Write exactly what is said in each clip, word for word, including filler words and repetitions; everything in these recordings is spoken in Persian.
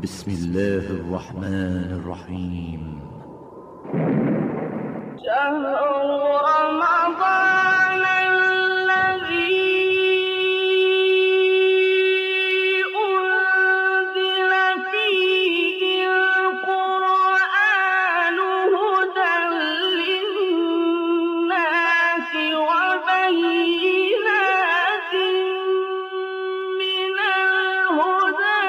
بسم الله الرحمن الرحیم. شهر رمضان الذي أنزل فيه القرآن هدى للناس وبينات من الهدى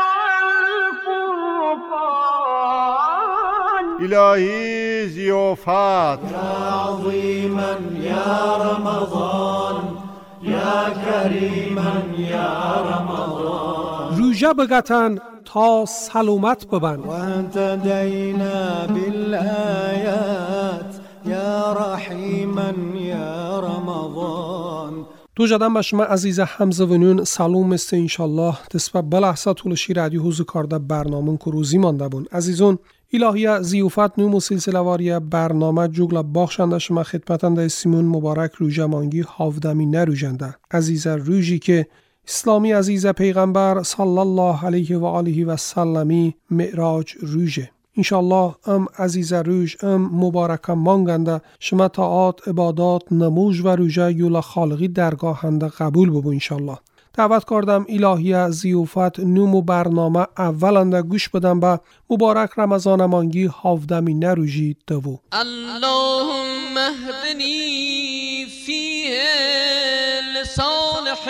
والفرقان. إلهي ضیافت یا عظیما یا رمضان یا کریما یا رمضان. روژه بگتن تا سلامت ببن. و انت دینا بالآیات یا رحیما یا رمضان. دو جدن بشما عزیز حمزه ونون سلام است انشالله دسپه بلحظه طولشی رادیو حوزو کارده برنامه که روزی مانده بون. عزیزون الهیه زیوفت نوم سلسله واری برنامه جوگل باخشنده شما خدمتنده سیمون مبارک روژه مانگی هفدمی نروژنده. عزیز روژی که اسلامی عزیز پیغمبر صلی الله علیه و آله و سلمی معراج روژه. انشالله ام عزیز روژ ام مبارک مانگنده شما طاعات عبادات نموج و روژه یولا خالقی درگاهنده قبول ببو انشالله. دعوت کردم الهیه زیوفت نوم برنامه اولنده گوش بدم به مبارک رمضان مانگی هفدمی نروژی دو. اللهم اهدنی فیه لصالح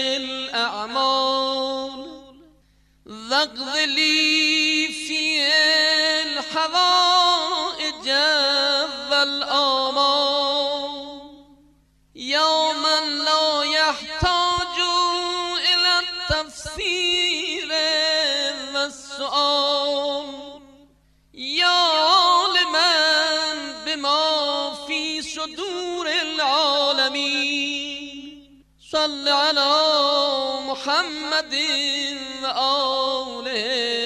الاعمال واقض لی فیه الحوائج والآمال یا من لا یحتاج الى التفسیر والسؤال یا عالما بما فی صدور العالمین صل علی محمد و آله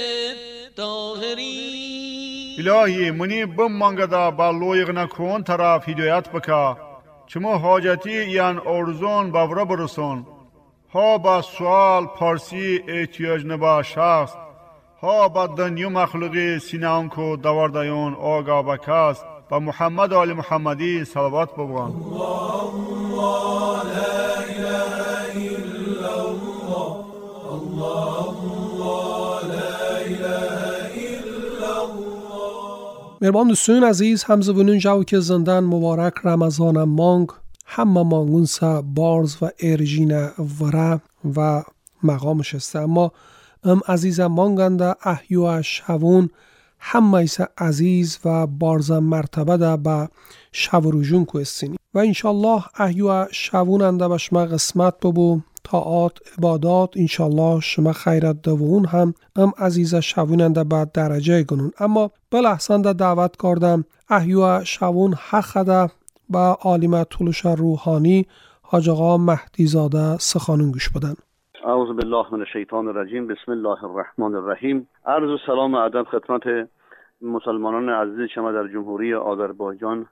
الطاهرین. الهی منی بم مانگدا با لویغ نکون طرف هدایت بکا چمو حاجتی یان ارزون باورا برسون ها با سوال پارسی احتیاج نبا شخص ها با دنیو مخلوقی سینان کو دواردایون آگا بکاست با محمد آل محمدی صلوات ببوان. مهربان دوستان عزیز حمزه ونون جو که زندن مبارک رمضان مانگ همه مانگونسا بارز و ارژین وره و مقامش است. اما ام عزیز مانگنده احیو شوون همه ایسا عزیز و بارز مرتبه ده با شو روژون کو استینی و انشالله احیو شوون انده با شما قسمت ببو طاعات عبادات انشالله شما خیرت دوون هم ام عزیز شووننده بعد درجه گنون. اما بلحسن ده دعوت کردم احیو شوون حق ده با عالم طولش روحانی حاج آقا مهدی زاده سخانون گوش بدن. اعوذ بالله من الشیطان الرجیم. بسم الله الرحمن الرحیم. عرض و سلام و ادب خدمت مسلمانان عزیز شما در جمهوری آذربایجان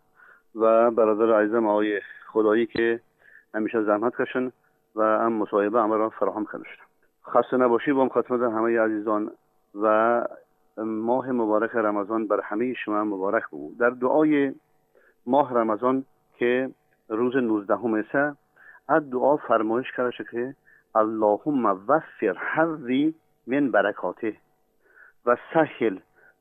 و برادر عزیزم آقای خدایی که همیشه زحمت کشن و هم مصاحبه همه را فراهم کردن. خسته نباشی با خدمت همه عزیزان و ماه مبارک رمضان بر همه شما مبارک بود. در دعای ماه رمضان که روز نوزدهم است از دعا فرمایش کرده شده که اللهم وفر حظی من برکاته و سهل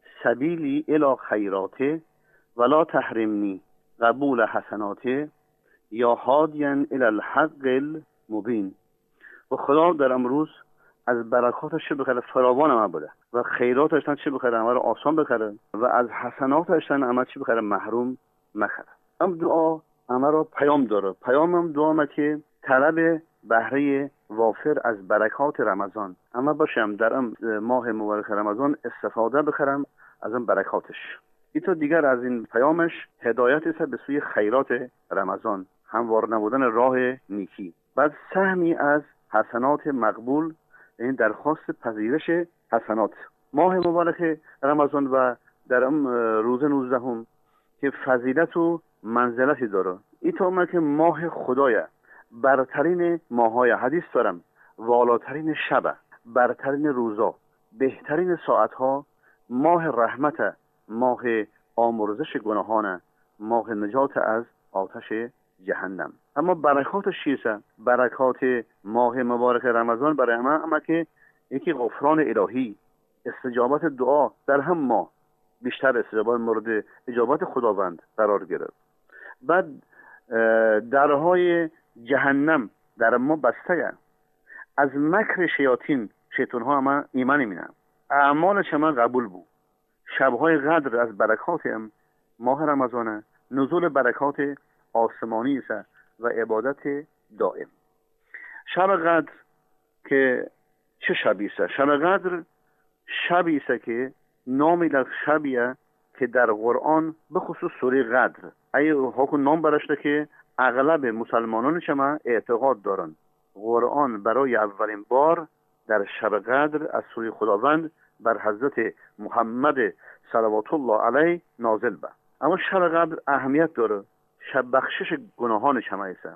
سبیلی الی خیراته ولا تحرمنی قبول حسناته یا هادیا الی الحق المبین. و خدا در امروز از برکاتش بخره فراوان ما بده و خیراتش چه بخره ما رو آسان بخره و از حسناتش اما چه بخره محروم مخره. ام دعا اما رو پیام داره. پیامم دعا که طلب بهره وافر از برکات رمضان اما باشم در ام ماه مبارک رمضان استفاده بخرم از این برکاتش. ایتو دیگر از این پیامش هدایت است به سوی خیرات رمضان، هموار نبودن راه نیکی، بعد سهمی از حسنات مقبول، این درخواست پذیرش حسنات. ماه مبارک رمضان و در ام روز نوزدهم که فضیلت و منزلتی داره. ایتو ما که ماه خدایه، برترین ماهای حدیث دارم، والاترین شبه، برترین روزا، بهترین ساعتها ماه رحمت، ماه آمرزش گناهان، ماه نجات از آتش جهنم. اما برکاتش چیست؟ برکات ماه مبارک رمضان برای همه اما که یکی غفران الهی، استجابت دعا در هم ماه بیشتر استجابت مورد اجابت خداوند قرار گرفت. بعد درهای جهنم در ما بسته، از مکر شیاطین شیطان ها هم ایمان می‌کنن. اعمال شما قبول بود. شب‌های قدر از برکات ماه رمضان، نزول برکات آسمانی است و عبادت دائم. شب قدر که چه شبی است؟ شب قدر شبی است که نامی در شبیه که در قرآن به خصوص سوره قدر ای حکم نام برشته که اغلب مسلمانان شما اعتقاد دارن قرآن برای اولین بار در شب قدر از سوی خداوند بر حضرت محمد صلوات الله علیه نازل به. اما شب قدر اهمیت داره. شب بخشش گناهان شما است.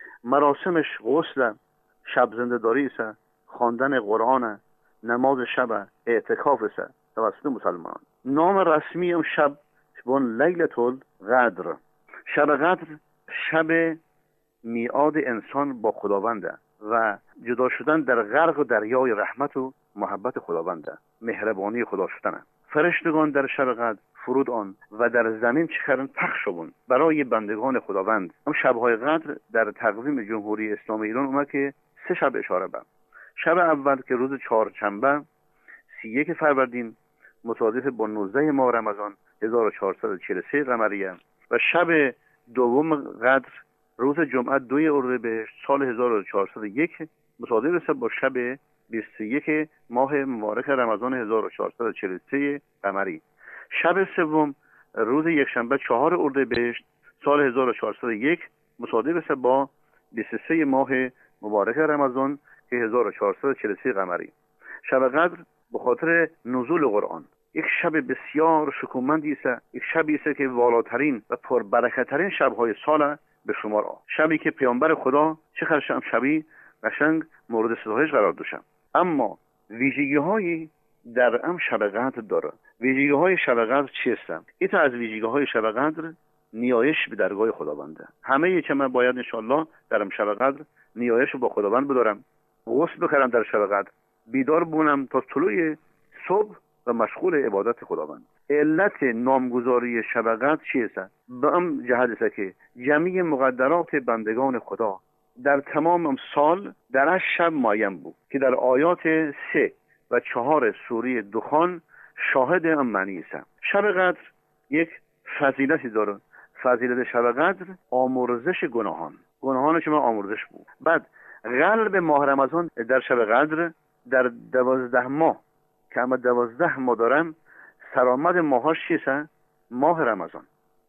مراسمش غسل، شب زنده‌داری است، خواندن قرآن، نماز شب، اعتکاف است توسط مسلمان. نام رسمی اون شب بون لیلة القدر. شب قدر شب میعاد انسان با خداونده و جدا شدن در غرق دریای رحمت و محبت خداونده، مهربانی خدا شدن. فرشتگان در شب قدر فرود آن و در زمین چخرن پخش شدن برای بندگان خداوند. هم شب‌های قدر در تقویم جمهوری اسلامی ایران اومد که سه شب اشاره به. شب اول که روز چهارشنبه سی و یک فروردین مصادف با نوزده ماه رمضان هزار و چهارصد و چهل و سه قمریه و شب دوم قدر روز جمعه دوی اردیبهشت سال هزار و چهارصد و یک مصادف است با شب بیست و یک ماه مبارک رمضان هزار و چهارصد و چهل و سه قمری. شب سوم روز یکشنبه چهار اردیبهشت سال هزار و چهارصد و یک مصادف است با بیست و سه ماه مبارک رمضان که هزار و چهارصد و چهل و سه قمری. شب قدر به خاطر نزول قرآن یک شب بسیار شکوهمندی است، یک شبی است که والاترین و پربرکت‌ترین شب‌های سال به شمار آمد. شبی که پیامبر خدا چه شب شبی قشنگ مورد ستایش قرار داشت. اما ویژگی‌هایی در ام شب قدر داره. ویژگی‌های شب قدر چیست؟ این از ویژگی‌های شب قدر نیایش به درگاه خداونده. همه چه من باید ان شاءالله در ام شب قدر نیایش با خداوند بدارم، غسل بکنم در شب قدر، بیدار بونم تا طلوع صبح و مشغول عبادت خداوند. علت نامگذاری شب قدر چیست؟ به ام جهت است که جمعی مقدرات بندگان خدا در تمام سال در هشت شب معین بود که در آیات سه و چهار سوره دخان شاهد ام معنی است. شب قدر یک فضیلتی داره. فضیلت شب قدر آمرزش گناهان. گناهان شما آمرزش بود. بعد قلب ماه رمضان در شب قدر در دوازده ماه که اما دوازده ماه دارم سرآمد ماهاش چیست؟ ماه رمضان.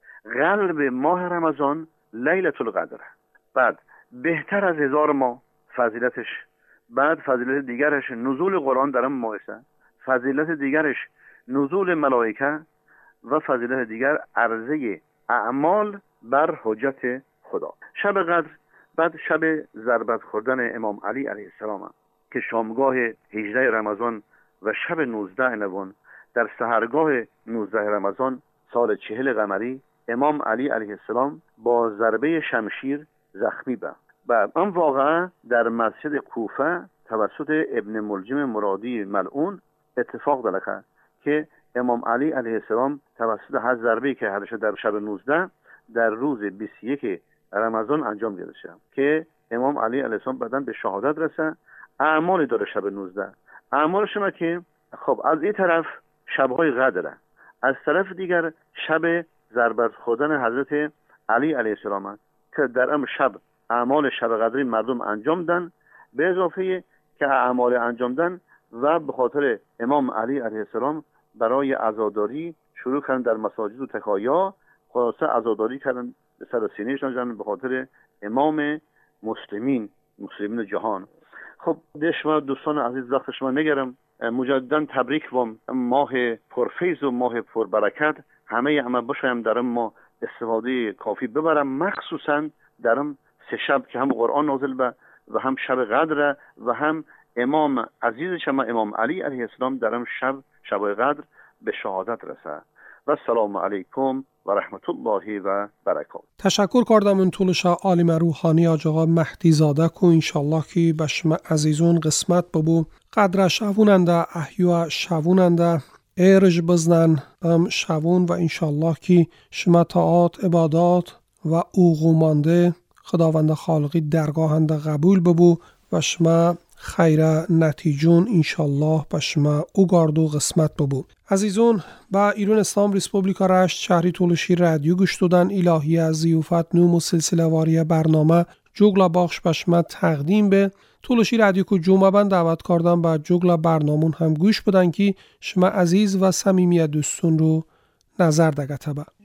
قلب ماه رمضان لیلة القدر. بعد بهتر از هزار ماه فضیلتش. بعد فضیلت دیگرش نزول قرآن در این ماه است. فضیلت دیگرش نزول ملائکه و فضیلت دیگر عرضه اعمال بر حجت خدا. شب قدر بعد شب ضربت خوردن امام علی علیه السلام که شامگاه هجده رمضان و شب نوزده نوان در سحرگاه نوزده رمضان سال چهل قمری امام علی علیه السلام با ضربه شمشیر زخمی بود. و آن واقعا در مسجد کوفه توسط ابن ملجم مرادی ملعون اتفاق داره که امام علی علیه السلام توسط هر ضربه‌ای که هرش در شب نوزده در روز بیست و یک رمضان انجام گرفته که امام علی علیه السلام بعداً به شهادت رسه. اعمالی داره شب نوزده. اعمالش ما که خب از این طرف شب‌های قدره، از طرف دیگر شب ضربت خوردن حضرت علی علیه السلام که در ام شب اعمال شب قدری مردم انجام دن، به اضافه که اعمال انجام دن و به خاطر امام علی علیه السلام برای عزاداری شروع کردن در مساجد و تکایا، خلاصه عزاداری کردن به سر سینهشان جمع به خاطر امام مسلمین مسلمین جهان. خب دشما دوستان عزیز وقت شما نگرم، مجددا تبریک و ماه پرفیض و ماه پربرکت همه همه باشیم در ما استفاده کافی ببرم، مخصوصا در سه شب که هم قرآن نازل به و هم شب قدر و هم امام عزیز شما امام علی علیه السلام در ام شب شب قدر به شهادت رسه. و السلام علیکم و رحمت الله و برکاته. تشکر کردم من طولشا عالم روحانی آج آقا مهدی زاده کو انشالله که به شما عزیزون قسمت ببو قدر شووننده احیو شووننده ارج بزنن ام شوون و انشالله که شما طاعات عبادات و اوغومانده خداوند خالقی درگاهنده قبول ببو و شما خیر نتیجون انشالله به شما اوگاردو قسمت ببو. عزیزون با ایران اسلام ریسپوبلیکا رشت شهری تولشی رادیو گوش دادن الهی از ضیافت نوم و سلسله واری برنامه جوگلا باخش به شما تقدیم به تولشی رادیو کو جمعه بند دعوت کردم با جوگلا برنامون هم گوش بدن که شما عزیز و صمیمی دوستون رو نظر دگته با.